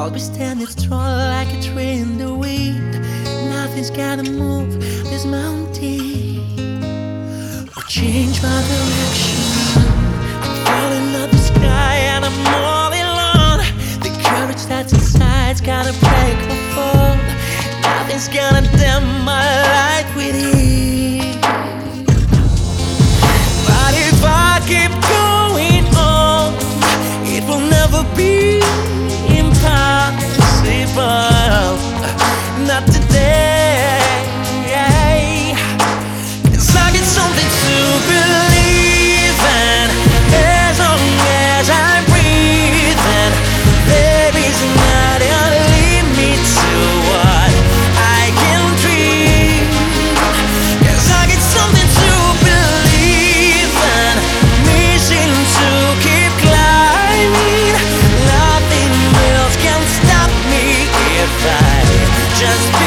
I'll be standing strong like a tree in the wind. Nothing's gonna move this mountain or change my direction. I'm falling up the sky and I'm all alone. The courage that's inside's gotta break my fall. Nothing's gonna dim my light within. But if I keep going on, it will never be impossible. Not today. 'Cause I get something to believe in. As long as I'm breathing, there is not a limit to what I can dream. 'Cause I get something to believe in. Mission to keep climbing. Nothing else can stop me if I just